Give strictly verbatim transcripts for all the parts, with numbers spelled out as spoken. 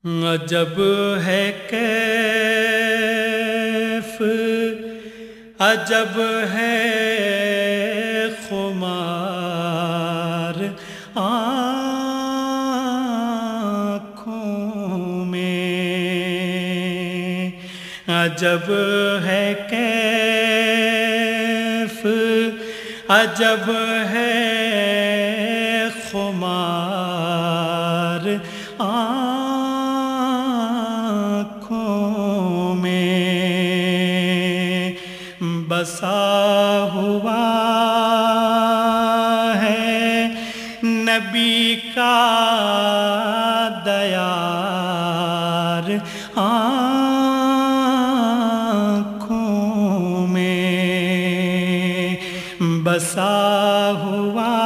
عجب ہے کیف، عجب ہے خمار آنکھوں میں، عجب ہے کیف، عجب ہے خمار آنکھوں میں، بسا ہوا ہے نبی کا دیار آنکھوں میں، بسا ہوا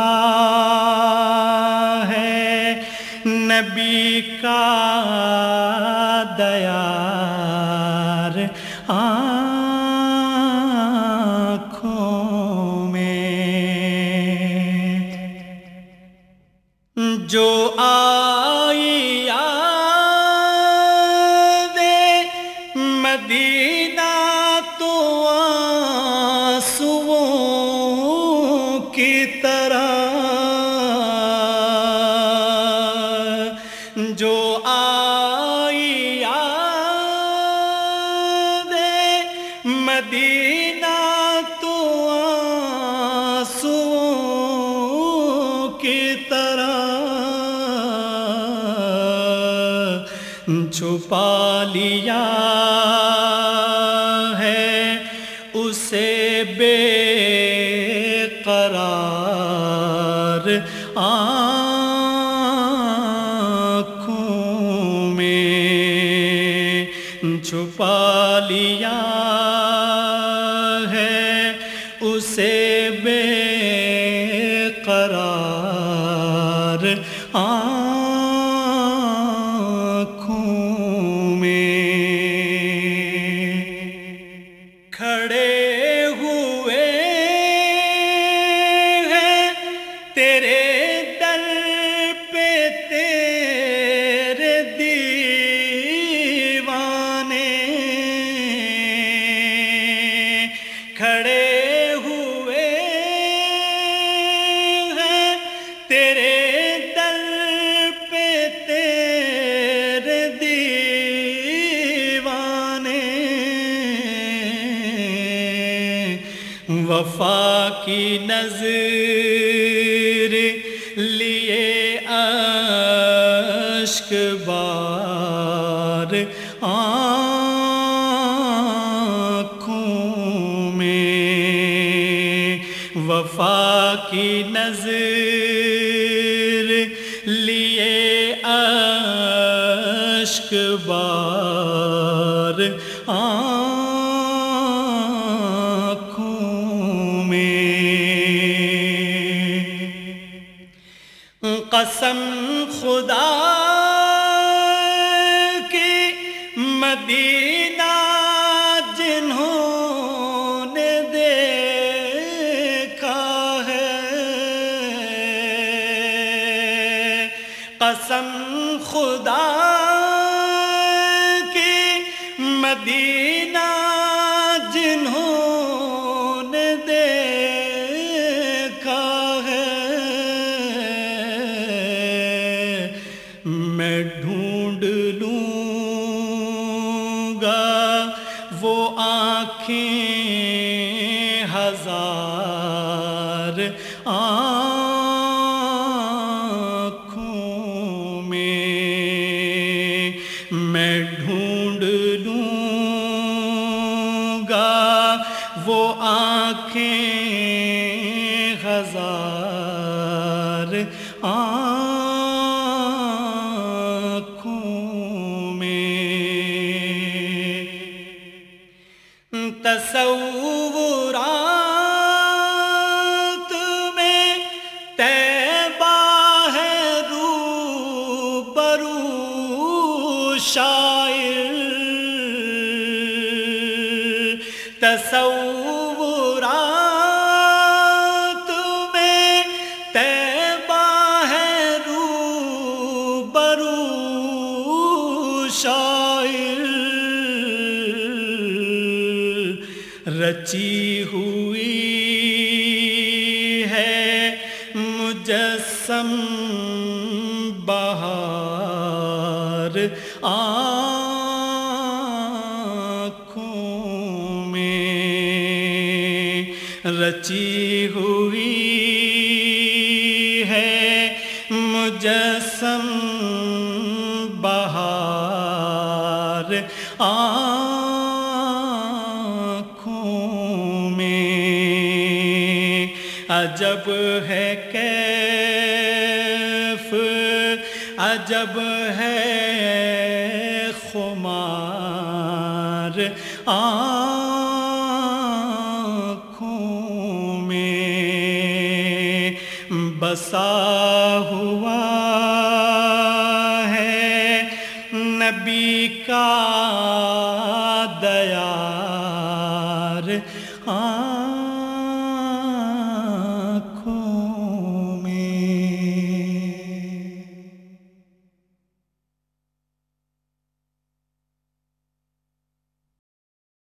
ہے نبی کا دیار آنکھوں میں، جو آئی یاد مدینہ تو آنسوؤں کی طرح، جو آئی یاد مدینہ تو آنسوؤں کی طرح، چھپا لیا ہے اسے بے قرار آنکھوں میں، چھپا لیا ہے اسے بے قرار آنکھوں میں، کھڑے ہوئے ہیں تیرے در پہ تیرے دیوانے، کھڑے ہوئے ہیں تیرے در پہ تیرے دیوانے، وفا کی نظر لیے اشک بار آنکھوں میں، وفا کی نظر لیے اشک بار آنکھوں میں، قسم خدا کی مدینہ جنہوں نے دیکھا ہے، قسم خدا کی مدینہ جنہوں نے دیکھا ہے، میں ڈھونڈ لوں گا وہ آنکھیں ہزار آنکھوں میں، میں ڈھونڈ لوں گا وہ آنکھیں ہزار آنکھوں میں، تصورات میں طیبہ ہے روبرو شاعر، تصورات میں طیبہ ہے روبرو شاعر رچی ہوئی ہے مجسم بہار آنکھوں میں، رچی ہوئی ہے مجسم بہار آنکھوں میں، عجب ہے کیف عجب ہے خمار آنکھوں میں، بسا ہوا ہے نبی کا دیار